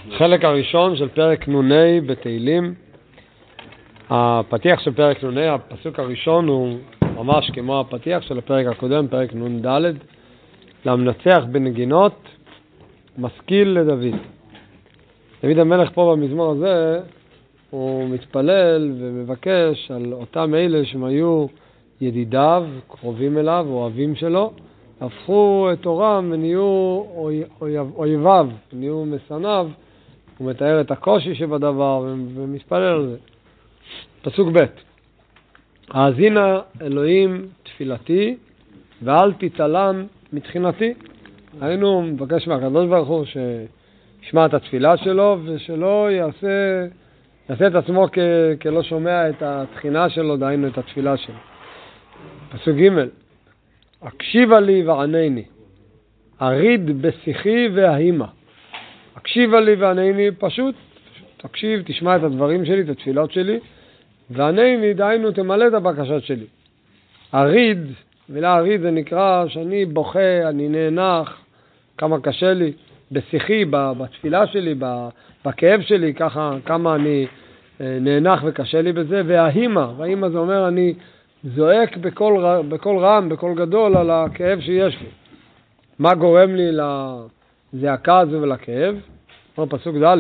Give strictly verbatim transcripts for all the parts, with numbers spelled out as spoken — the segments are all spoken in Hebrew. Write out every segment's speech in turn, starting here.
חלק הראשון של פרק נוני בתהילים. הפתיח של פרק נוני, הפסוק הראשון הוא ממש כמו הפתיח של הפרק הקודם, פרק נון ד', למנצח בנגינות, משכיל לדוד. דוד המלך פה במזמור הזה, הוא מתפלל ומבקש על אותם אלה שהם היו ידידיו, קרובים אליו, אוהבים שלו, הפכו את אורם ונהיו אויביו, נהיו מסניו. הוא מתאר את הקושי שבדבר ומתפלל על זה. פסוק ב' האזינה אלוהים תפילתי ואל תתעלם מתחינתי. היינו מבקש מהקדוש ברוך הוא שישמע את התפילה שלו ושלא יעשה, יעשה את עצמו כ, כלא שומע את התחינה שלו, דהיינו את התפילה שלו. פסוק ג' הקשיבה לי וענני, אריד בשיחי וההימה. הקשיבה לי וענני, פשוט תקשיב, תשמע את הדברים שלי, את התפילות שלי, וענני, דהיינו, תמלא את הבקשות שלי. אריד, מילה אריד זה נקרא שאני בוכה, אני נאנח, כמה קשה לי, בשיחי, בתפילה שלי, בכאב שלי, ככה, כמה אני נאנח וקשה לי בזה, וההימה, וההימה זה אומר אני זועק בכל, בכל רם, בכל גדול על הכאב שיש לי. מה גורם לי לזעקה הזו ולכאב? כמו פסוק ד'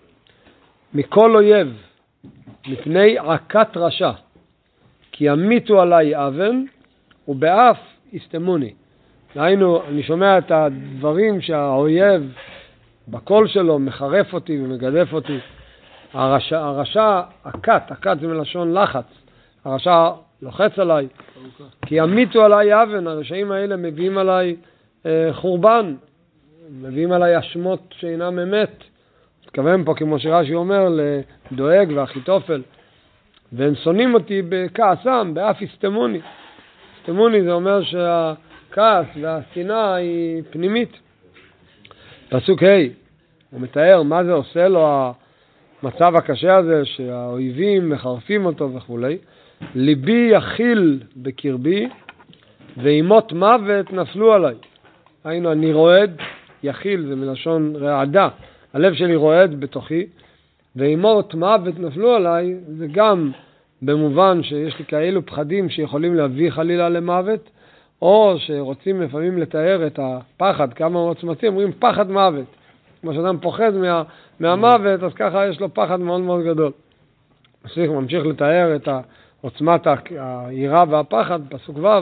מכל אויב, מפני עקת רשע, כי ימיתו עליי אבן, ובאף יסתמוני. דהיינו, אני שומע את הדברים שהאויב בקול שלו מחרף אותי ומגדף אותי. הרשע, הרשע עקת, עקת זה מלשון לחץ. הרשע לוחץ עליי, כי ימיתו עליי אבן. הרשעים האלה מביאים עליי אה, חורבן, מביאים עליי אשמות שאינם אמת. מתכוון פה כמו שרש"י אומר לדואג ואחיתופל, והם שונאים אותי בכעסם, באף יסתמוני. יסתמוני זה אומר שהכעס והשנאה היא פנימית. פסוק ה' הוא מתאר מה זה עושה לו המצב הקשה הזה שהאויבים מחרפים אותו וכו'. ליבי יחיל בקרבי ואימות מוות נפלו עליי. היינו אני רועד, יחיל זה מלשון רעדה, הלב שלי רועד בתוכי, ואימות מוות נפלו עליי, זה גם במובן שיש לי כאלו פחדים שיכולים להביא חלילה למוות, או שרוצים לפעמים לתאר את הפחד, כמה עוצמתי, אומרים פחד מוות. כמו שאדם פוחד מה, מהמוות, אז ככה יש לו פחד מאוד מאוד גדול. הוא ממשיך לתאר את עוצמת היראה והפחד, פסוק ו'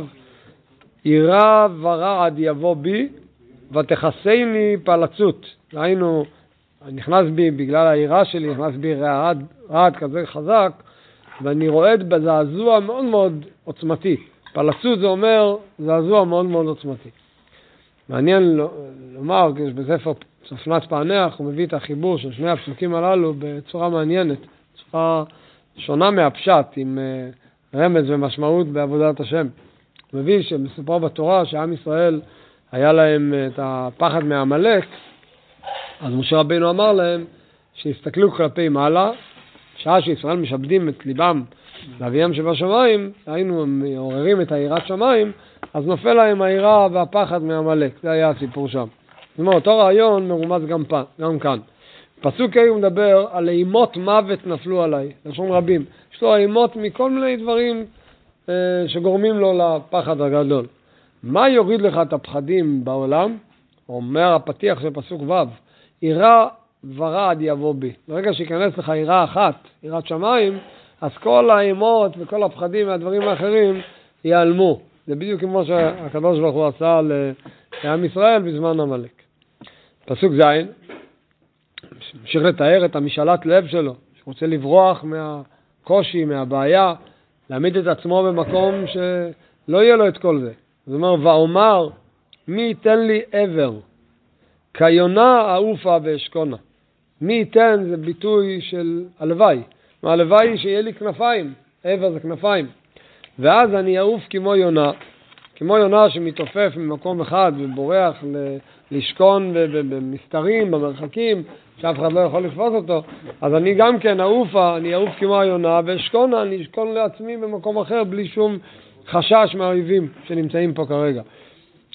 יראה ורעד יבוא בי, ותחסני פלצות. היינו, נכנס בי, בגלל היראה שלי, נכנס בי רעד, רעד כזה חזק, ואני רועד בזעזוע מאוד מאוד עוצמתי. פלצות זה אומר זעזוע מאוד מאוד עוצמתי. מעניין לומר, בספר ספנת פענח, הוא מביא את החיבור של שני הפסוקים הללו בצורה מעניינת, בצורה שונה מהפשט, עם רמז ומשמעות בעבודת השם. הוא מביא שמסופר בתורה שעם ישראל היה להם את הפחד מהמלך, אז משה רבינו אמר להם שיסתכלו כלפי מעלה, שעה שישראל משעבדים את ליבם לאביהם שבשמיים, היינו מעוררים את היראת שמיים, אז נופל להם היראה והפחד מהמלך. זה היה הסיפור שם. זאת אומרת, אותו רעיון מרומז גם, פה, גם כאן. פסוק ה' הוא מדבר על אימות מוות נפלו עליי, לשון רבים. יש לו אימות מכל מיני דברים אה, שגורמים לו לפחד הגדול. מה יוריד לך את הפחדים בעולם? אומר הפתיח של פסוק ו' יראה ורעד יבוא בי. ברגע שיכנס לך יראה אחת, יראת שמיים, אז כל האימות וכל הפחדים והדברים האחרים ייעלמו. זה בדיוק כמו שהקדוש ברוך הוא עשה לעם ישראל בזמן המלך. פסוק ז' ממשיך לתאר את המשאלת לב שלו, שרוצה לברוח מהקושי, מהבעיה, להעמיד את עצמו במקום שלא יהיה לו את כל זה. זאת אומרת, ואומר, מי ייתן לי עבר? כיונה העופה ואשכונה. מי ייתן זה ביטוי של הלוואי. הלוואי היא שיהיה לי כנפיים, עבר זה כנפיים. ואז אני אעוף כמו יונה, כמו יונה שמתעופף ממקום אחד ובורח לשכון במסתרים, במרחקים, שאף אחד לא יכול לתפוס אותו. אז אני גם כן אעופה, אני אעוף כמו היונה, ואשכונה, אני אשכון לעצמי במקום אחר בלי שום חשש מהאויבים שנמצאים פה כרגע.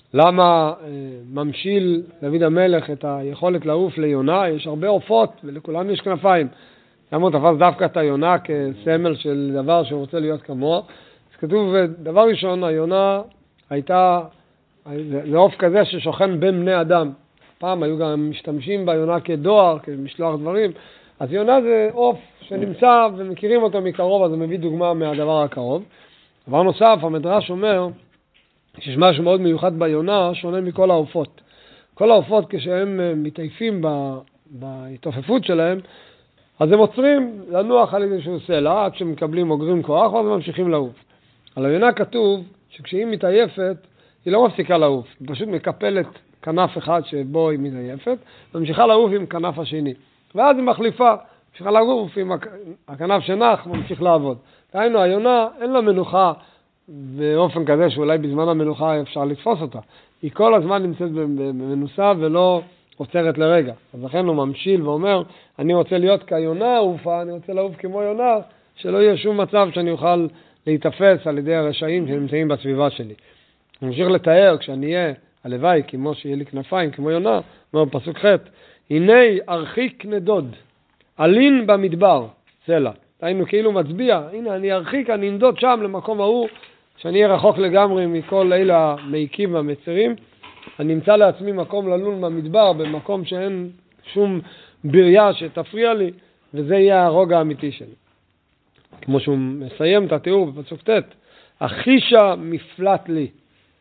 למה אה, ממשיל דוד המלך את היכולת לעוף ליונה? יש הרבה עופות ולכולם יש כנפיים. למה הוא תפס דווקא את היונה כסמל של דבר שהוא רוצה להיות כמוה? אז כתוב, דבר ראשון, היונה הייתה, זה עוף כזה ששוכן בין בני אדם. פעם היו גם משתמשים ביונה כדואר, כמשלוח דברים. אז יונה זה עוף שנמצא ומכירים אותו מקרוב, אז הוא מביא דוגמה מהדבר הקרוב. דבר נוסף, המדרש אומר שיש משהו מאוד מיוחד ביונה, שונה מכל העופות. כל העופות כשהם מתעייפים בהתעופפות שלהם, אז הם עוצרים לנוח על איזשהו סלע, עד שמקבלים אוגרים כוח, ואז ממשיכים לעוף. על היונה כתוב שכשהיא מתעייפת, היא לא מפסיקה לעוף, היא פשוט מקפלת כנף אחד שבו היא מתעייפת, וממשיכה לעוף עם כנף השני. ואז היא מחליפה, ממשיכה לעוף עם הכנף שנח, ממשיך לעבוד. דהיינו, היונה אין לה מנוחה באופן כזה שאולי בזמן המנוחה אפשר לתפוס אותה. היא כל הזמן נמצאת במנוסה ולא עוצרת לרגע. אז לכן הוא ממשיל ואומר, אני רוצה להיות כיונה עופה, אני רוצה לעוף כמו יונה, שלא יהיה שום מצב שאני אוכל להתאפס על ידי הרשעים שנמצאים בסביבה שלי. אני ממשיך לתאר, כשאני אהיה הלוואי, כמו שיהיה לי כנפיים, כמו יונה, אומר פסוק ח', הנה ארחיק נדוד, אלין במדבר, סלע. היינו כאילו מצביע, הנה אני ארחיק, אני נדוד שם למקום ההוא, שאני אהיה רחוק לגמרי מכל אלה המעיקים והמצרים, אני נמצא לעצמי מקום ללון במדבר, במקום שאין שום בריה שתפריע לי, וזה יהיה הרוגע האמיתי שלי. כמו שהוא מסיים את התיאור בפסוק ט', אחישה מפלט לי,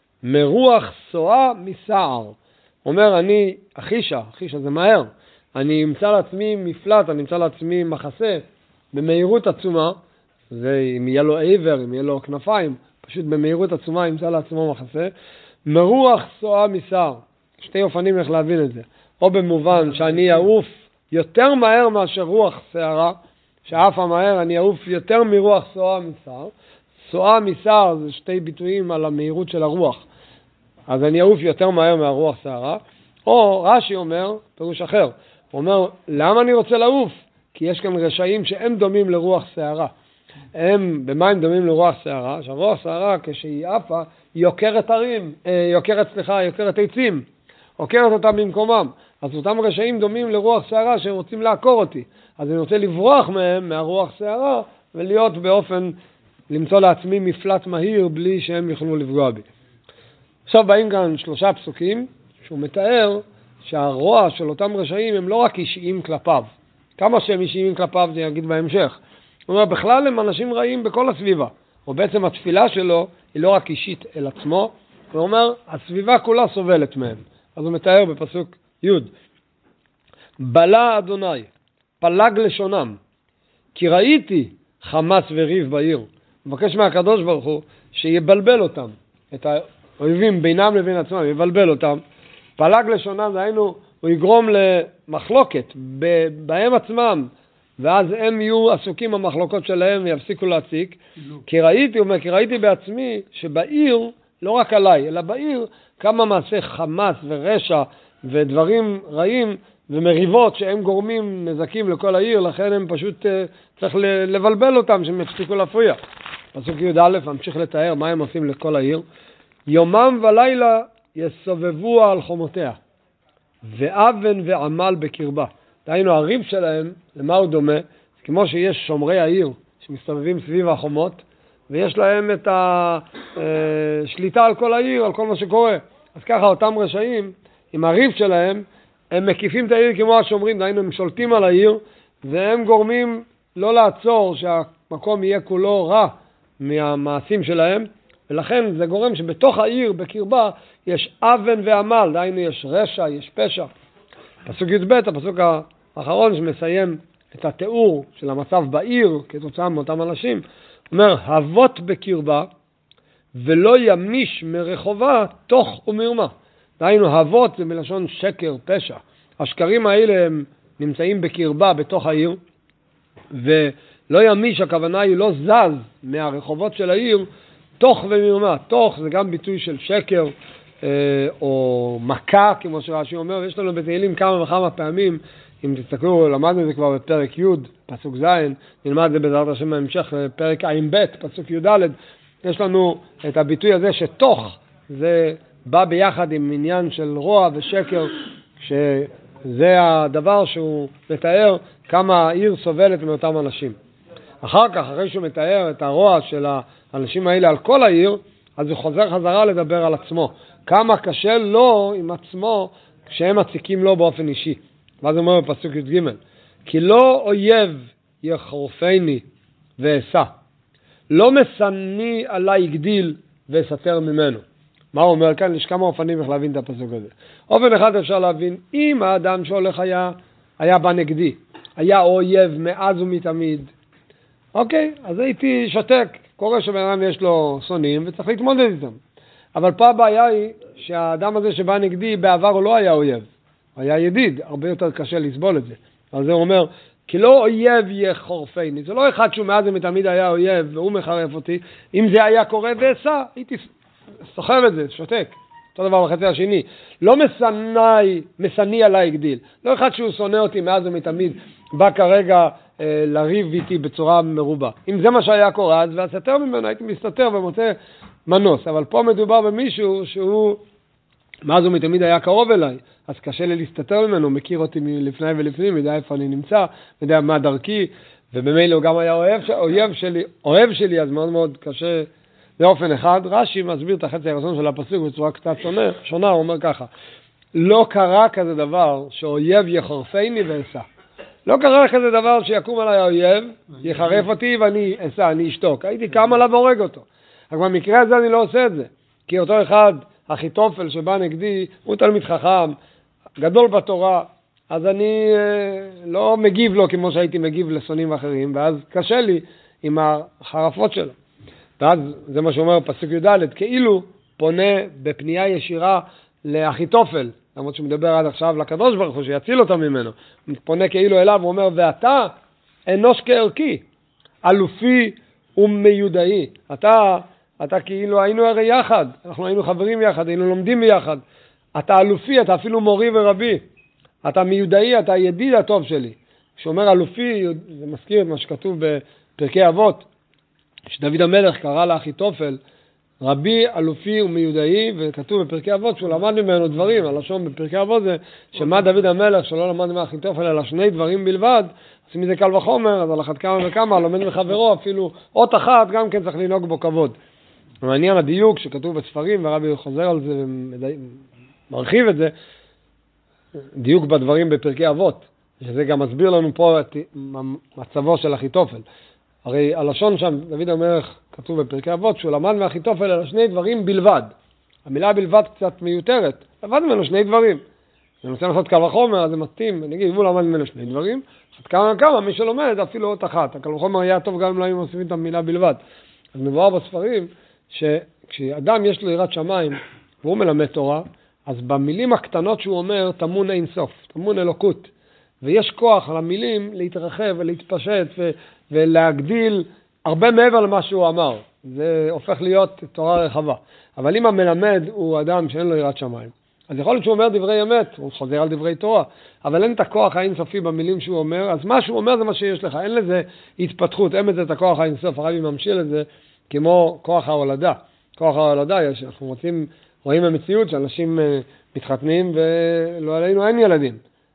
מרוח סועה מסער. אומר, אני אחישה, אחישה זה מהר, אני אמצא לעצמי מפלט, אני אמצא לעצמי מחסה, במהירות עצומה, זה אם יהיה לו עבר, אם יהיה לו כנפיים, פשוט במהירות עצומה ימצא לעצמו מחסה, מרוח סועה מסער. שתי אופנים איך להבין את זה. או במובן שאני אעוף יותר מהר מאשר רוח שערה, שאף המהר אני אעוף יותר מרוח סועה מסער. סועה מסער זה שתי ביטויים על המהירות של הרוח. אז אני אעוף יותר מהר מהרוח שערה. או רש"י אומר, פירוש אחר, הוא אומר, למה אני רוצה לעוף? כי יש כאן רשעים שהם דומים לרוח שערה. הם, במה הם דומים לרוח שערה? שהרוח שערה כשהיא עפה, היא יוקרת הרים, יוקרת, סליחה, יוקרת עצים, יוקרת אותם במקומם. אז אותם רשעים דומים לרוח שערה שהם רוצים לעקור אותי. אז אני רוצה לברוח מהם, מהרוח שערה, ולהיות באופן, למצוא לעצמי מפלט מהיר בלי שהם יוכלו לפגוע בי. עכשיו באים כאן שלושה פסוקים, שהוא מתאר שהרוע של אותם רשעים הם לא רק אישיים כלפיו. כמה שהם אישיים כלפיו זה יגיד בהמשך. הוא אומר, בכלל הם אנשים רעים בכל הסביבה. או בעצם התפילה שלו היא לא רק אישית אל עצמו, הוא אומר, הסביבה כולה סובלת מהם. אז הוא מתאר בפסוק י' בלה אדוני, פלג לשונם, כי ראיתי חמאס וריב בעיר. הוא מבקש מהקדוש ברוך הוא שיבלבל אותם, את האויבים בינם לבין עצמם, יבלבל אותם. פלג לשונם, דהיינו, הוא יגרום למחלוקת בהם עצמם, ואז הם יהיו עסוקים במחלוקות שלהם ויפסיקו להציק. כי ראיתי, הוא אומר, כי ראיתי בעצמי שבעיר, לא רק עליי, אלא בעיר, כמה מעשה חמאס ורשע ודברים רעים ומריבות שהם גורמים נזקים לכל העיר, לכן הם פשוט uh, צריך לבלבל אותם שהם יפסיקו להפריע. פסוק י' א', ממשיך לתאר מה הם עושים לכל העיר. יומם ולילה יסובבו על חומותיה, ואבן ועמל בקרבה. דהיינו, הריב שלהם, למה הוא דומה? כמו שיש שומרי העיר שמסתובבים סביב החומות, ויש להם את השליטה על כל העיר, על כל מה שקורה. אז ככה אותם רשעים, עם הריב שלהם, הם מקיפים את העיר כמו השומרים, דהיינו, הם שולטים על העיר, והם גורמים לא לעצור שהמקום יהיה כולו רע מהמעשים שלהם, ולכן זה גורם שבתוך העיר, בקרבה, יש אבן ועמל, דהיינו יש רשע, יש פשע. פסוק י' ב', הפסוק האחרון שמסיים את התיאור של המצב בעיר כתוצאה מאותם אנשים, אומר, הבות בקרבה ולא ימיש מרחובה תוך ומרמה. דהיינו, הבות זה מלשון שקר, פשע. השקרים האלה הם נמצאים בקרבה בתוך העיר, ולא ימיש, הכוונה היא לא זז מהרחובות של העיר, תוך ומרמה. תוך זה גם ביטוי של שקר, או מכה, כמו שרש"י אומר. יש לנו בתהילים כמה וכמה פעמים, אם תסתכלו, למדנו את זה כבר בפרק י', פסוק ז', נלמד את זה בעזרת השם בהמשך, פרק ע' ב', פסוק י' ד', יש לנו את הביטוי הזה שתוך, זה בא ביחד עם עניין של רוע ושקר, שזה הדבר שהוא מתאר כמה העיר סובלת מאותם אנשים. אחר כך, אחרי שהוא מתאר את הרוע של האנשים האלה על כל העיר, אז הוא חוזר חזרה לדבר על עצמו. כמה קשה לו עם עצמו כשהם מציקים לו באופן אישי. ואז הוא אומר בפסוק י"ג, כי לא אויב יחרופני ואסע, לא משנאי עלי יגדיל ואסתר ממנו. מה הוא אומר כאן? יש כמה אופנים איך להבין את הפסוק הזה. אופן אחד אפשר להבין, אם האדם שהולך היה, היה בנגדי, היה אויב מאז ומתמיד, אוקיי, אז הייתי שתק. קורה שבן אדם יש לו שונאים וצריך להתמודד איתם. אבל פה הבעיה היא שהאדם הזה שבא נגדי בעבר הוא לא היה אויב, הוא היה ידיד, הרבה יותר קשה לסבול את זה. אז זה אומר, כי לא אויב יחרופני, זה לא אחד שהוא מאז ומתמיד היה אויב והוא מחרף אותי. אם זה היה קורה ועשה, הייתי סוחב את זה, שותק. אותו דבר בחצי השני, לא משנאי, משנאי עליי יגדיל. לא אחד שהוא שונא אותי מאז ומתמיד, בא כרגע אה, לריב איתי בצורה מרובה. אם זה מה שהיה קורה, אז והסתר ממנו, הייתי מסתתר ומוצא מנוס. אבל פה מדובר במישהו שהוא מאז ומתמיד היה קרוב אליי, אז קשה לי להסתתר ממנו, מכיר אותי מלפני ולפנים, יודע איפה אני נמצא, יודע מה דרכי, ובמילא הוא גם היה אוהב, אויב שלי, אוהב שלי, אז מאוד מאוד קשה. באופן אחד, רש"י מסביר את החצי הראשון של הפסוק בצורה קצת שונה, שונה, הוא אומר ככה, לא קרה כזה דבר שאויב יחרפני ואסע. לא קרה כזה דבר שיקום עליי האויב, יחרף אותי ואני אסע, אני אשתוק. הייתי קם עליו והורג אותו. אבל במקרה הזה אני לא עושה את זה, כי אותו אחד, אחיתופל שבא נגדי, הוא תלמיד חכם, גדול בתורה, אז אני אה, לא מגיב לו כמו שהייתי מגיב לשונאים אחרים, ואז קשה לי עם החרפות שלו. ואז זה מה שאומר פסוק י"ד, כאילו פונה בפנייה ישירה לאחיתופל, למרות שמדבר עד עכשיו לקדוש ברוך הוא שיציל אותו ממנו, פונה כאילו אליו, הוא אומר, ואתה אנוש כערכי, אלופי ומיודעי. אתה, אתה כאילו היינו הרי יחד, אנחנו היינו חברים יחד, היינו לומדים ביחד. אתה אלופי, אתה אפילו מורי ורבי. אתה מיודעי, אתה הידיד הטוב שלי. כשאומר אלופי, זה מזכיר את מה שכתוב בפרקי אבות, שדוד המלך קרא לאחיתופל רבי, אלופי ומיודעי, וכתוב בפרקי אבות שהוא למד ממנו דברים. הלשון בפרקי אבות זה שמה דוד המלך שלא למד מאחיתופל אלא שני דברים בלבד, אז מזה קל וחומר, אז על אחת כמה וכמה לומד מחברו, אפילו אות אחת גם כן צריך לנהוג בו כבוד. מעניין הדיוק שכתוב בספרים, והרבי חוזר על זה ומרחיב את זה, דיוק בדברים בפרקי אבות, שזה גם מסביר לנו פה את מצבו של אחיתופל. הרי הלשון שם, דוד המלך כתוב בפרקי אבות, שהוא למד מאחיתופל על שני דברים בלבד. המילה בלבד קצת מיותרת, למד ממנו שני דברים. אני רוצה לעשות קל וחומר, אז זה מתאים, נגיד, הוא למד ממנו שני דברים, אז כמה כמה, מי שלומד אפילו אות אחת. הקל וחומר היה טוב גם אם לא היו מוסיפים את המילה בלבד. אז מבואר בספרים, שכשאדם יש לו יראת שמיים, והוא מלמד תורה, אז במילים הקטנות שהוא אומר, תמון אין סוף, תמון אלוקות. ויש כוח על המילים להתרחב ולהתפשט ו- ולהגדיל הרבה מעבר למה שהוא אמר. זה הופך להיות תורה רחבה. אבל אם המלמד הוא אדם שאין לו יראת שמיים, אז יכול להיות שהוא אומר דברי אמת, הוא חוזר על דברי תורה, אבל אין את הכוח האינסופי במילים שהוא אומר, אז מה שהוא אומר זה מה שיש לך, אין לזה התפתחות, אין לזה את הכוח האינסוף, הרבי ממשיל את זה כמו כוח ההולדה. כוח ההולדה יש, אנחנו רוצים, רואים במציאות שאנשים מתחתנים ולא עלינו אין ילדים.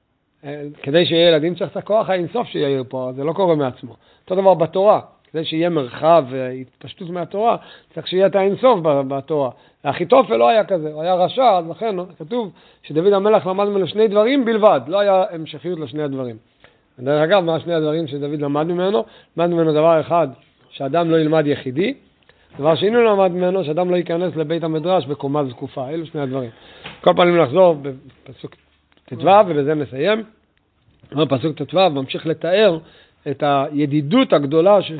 כדי שיהיה ילדים צריך את הכוח האינסוף שיהיה פה, זה לא קורה מעצמו. אותו דבר בתורה, כדי שיהיה מרחב והתפשטות מהתורה, צריך שיהיה את האינסוף בתורה. אחיתופל לא היה כזה, הוא היה רשע, אז לכן כתוב שדוד המלך למד ממנו שני דברים בלבד, לא היה המשכיות לשני הדברים. דרך אגב, מה שני הדברים שדוד למד ממנו? למד ממנו דבר אחד, שאדם לא ילמד יחידי, דבר שני הוא למד ממנו, שאדם לא ייכנס לבית המדרש בקומה זקופה. אלו שני הדברים. כל פעמים נחזור בפסוק תתו, ובזה נסיים. פסוק תתו ממשיך לתאר את הידידות הגדולה ש...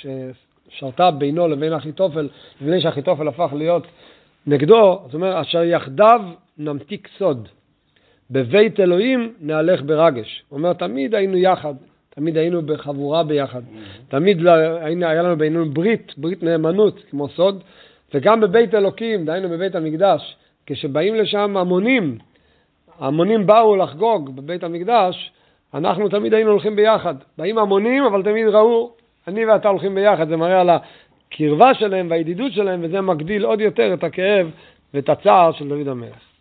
ששרתה בינו לבין אחיתופל, לפני שאחיתופל הפך להיות נגדו. זאת אומרת, אשר יחדיו נמתיק סוד, בבית אלוהים נהלך ברגש. הוא אומר, תמיד היינו יחד, תמיד היינו בחבורה ביחד, תמיד היה לנו בינינו ברית, ברית נאמנות כמו סוד, וגם בבית אלוקים, דהיינו בבית המקדש, כשבאים לשם המונים, המונים באו לחגוג בבית המקדש, אנחנו תמיד היינו הולכים ביחד. באים המונים, אבל תמיד ראו, אני ואתה הולכים ביחד. זה מראה על הקרבה שלהם והידידות שלהם, וזה מגדיל עוד יותר את הכאב ואת הצער של דוד המלך.